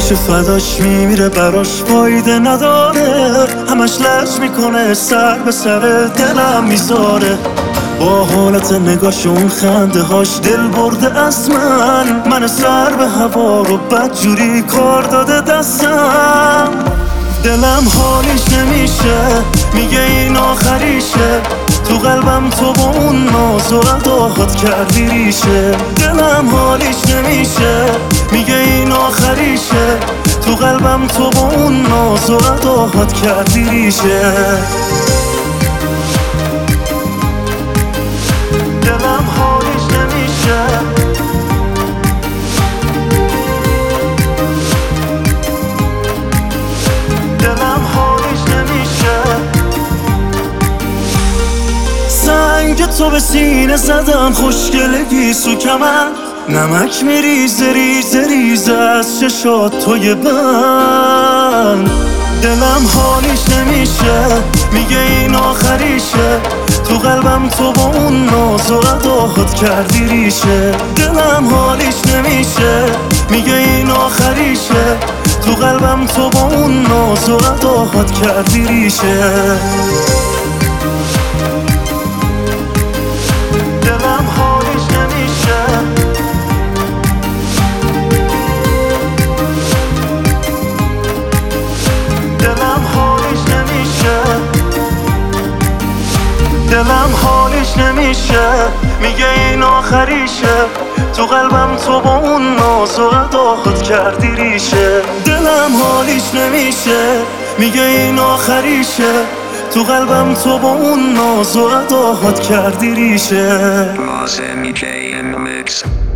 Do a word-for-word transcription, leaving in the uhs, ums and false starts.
میشه فداش میمیره براش فایده نداره، همش لج میکنه سر به سر دلم میذاره. با حالت نگاش اون خنده هاش دل برده از من، من سر به هوا رو بدجوری کار داده دستم. دلم حالیش نمیشه، میگه این آخریشه، تو قلبم تو با اون ناز و اداهات کردی ریشه. دلم حالیش نمیشه، میگه این آخریشه، تو قلبم تو با اون ناز و اداهات کردی ریشه. دلم حالیش نمیشه، دلم حالیش نمیشه. سنگ تو به سینه زدم خوشگل گیسو کمن، نمک میریزه ریزه ریزه از چشات توی بند. دلم حالیش نمیشه، میگه این آخریشه، تو قلبم تو با اون ناز و اداهات کردی ریشه. دلم حالیش نمیشه، میگه این آخریشه، تو قلبم تو با اون ناز و اداهات کردی ریشه. دلم حالیش نمیشه، دلم حالیش نمیشه، دلم حالیش نمیشه، میگه این آخریشه، تو قلبم تو با اون ناز و اداهات کردی ریشه. دلم حالیش نمیشه، میگه این آخریشه، تو قلبم تو با اون ناز و اداهات کردی ریشه. Boss M K in the mix.